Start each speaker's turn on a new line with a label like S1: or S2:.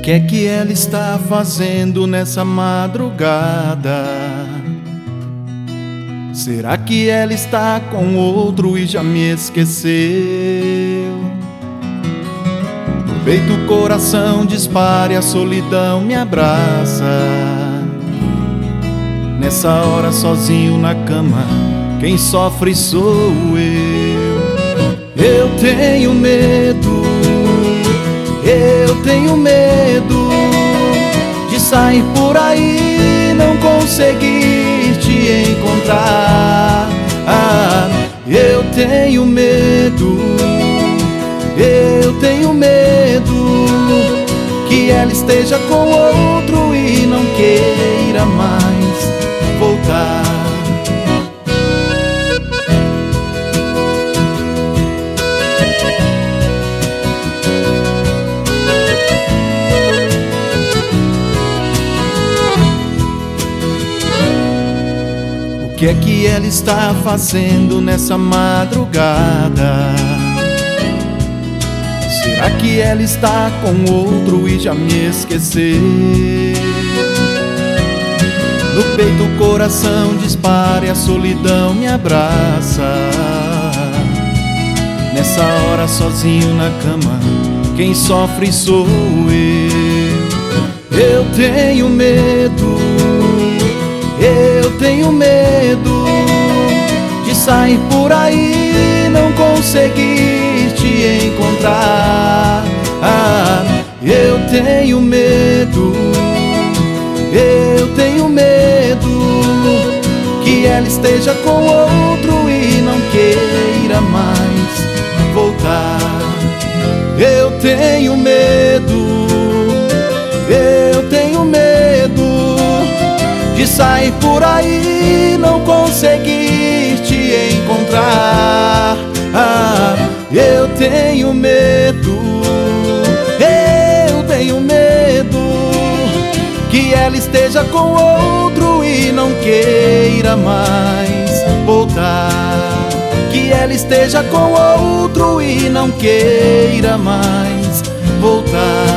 S1: que é que ela está fazendo nessa madrugada? Será que ela está com outro e já me esqueceu? No peito o coração dispara e a solidão me abraça. Nessa hora sozinho na cama, quem sofre sou eu. Eu tenho medo, eu tenho medo de sair por aí e não conseguir te encontrar. Eu tenho medo, eu tenho medo que ela esteja com outro e não queira mais voltar. O que é que ela está fazendo nessa madrugada? Será que ela está com outro e já me esqueceu? No peito o coração dispara e a solidão me abraça. Nessa hora sozinho na cama, quem sofre sou eu. Eu tenho medo, eu tenho medo de sair por aí e não conseguir te encontrar. Eu tenho medo, eu tenho medo que ela esteja com outro e não queira mais voltar. Eu tenho medo, eu tenho medo de sair por aí e não conseguir te encontrar. Eu tenho medo, eu tenho medo que ela esteja com outro e não queira mais voltar. Que ela esteja com outro e não queira mais voltar.